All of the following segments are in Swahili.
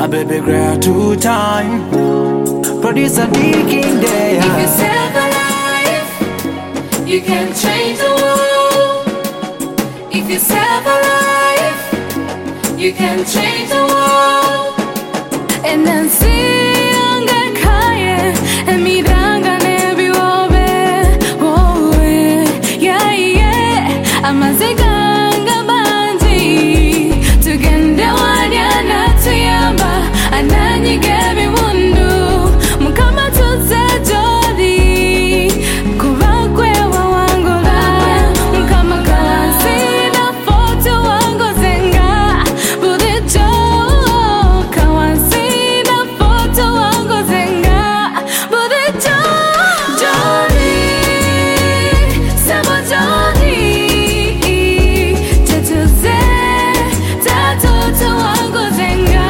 baby girl 2 time. Producer digging there. If you save a life, you can change the world. If you save a life, you can change the world. And then see younger kaya and me danga nebi wobe. Oh yeah, yeah. I'm a ziganga banji. Tugende wanya na tuyamba. Anani gebi wundu. Mukama tuze jodi. Kubakwe wa wangula. Mukama kawansi na foto wango zenga. Budijo kawansi na foto wango zenga. Budijo jodi. Sabo jodi. Tetuze tatoto wango zenga.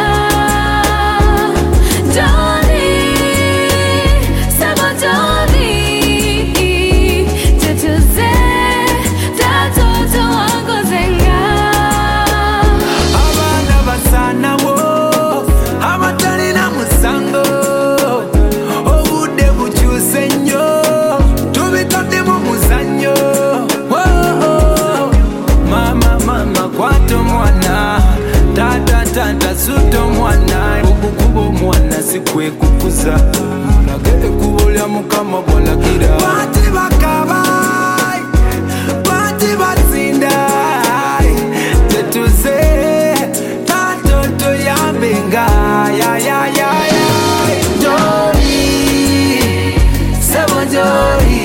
Jodi. Sabo jodi. Tetuze tatoto wango zenga. Abana basana wo abatali na musango obude bukyuse nnyo tubitadde mu muzannyo. Mama kwata omwana tata suta omwana okukuba omwana si kwekukuza mulage ekkubo lya Mukama bw'alagira. Bati bakaba bati batsinda tetuze tatoto yambenga ya Joli sebo Joli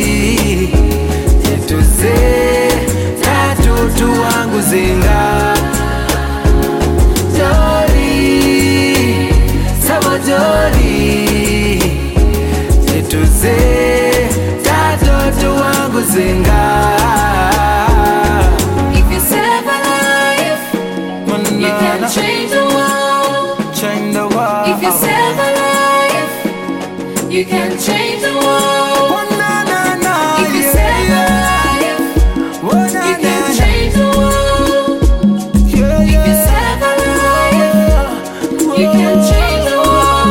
tetuze tatoto wangu zenga. Joli sebo Joli tetuze tatoto wangu zenga. If you save a life, you can change the world. Change the world. If you save a life, you can change the world. If you save a life, you can change the world. If you save a life, you can change the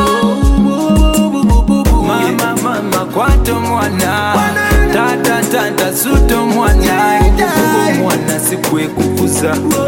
world. Mama kwata omwana tata suta omwana okukuba omwana si kwekukuza.